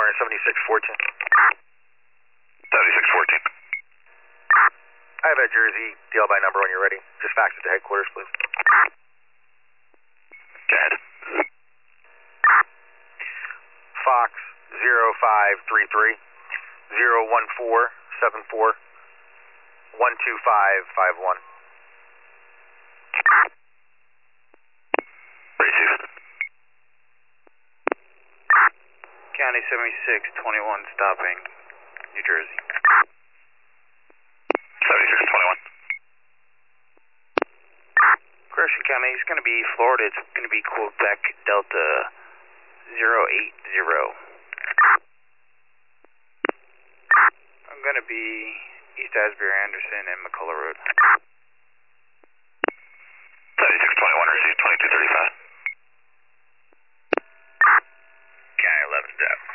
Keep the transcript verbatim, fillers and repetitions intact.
Center seventy-six fourteen. seventy-six fourteen. I have that Jersey deal by number when you're ready. Just fax it to headquarters, please. Go ahead. Fox zero five three three zero one four seven four one two five five one. Receive. County seventy-six twenty-one stopping New Jersey. seventy-six twenty-one. Gresham County, it's going to be Florida. It's going to be Quebec Delta zero eight zero. I'm going to be East Asbury, Anderson, and McCullough Road. seventy-six twenty-one, receive twenty-two thirty-five. County eleven step.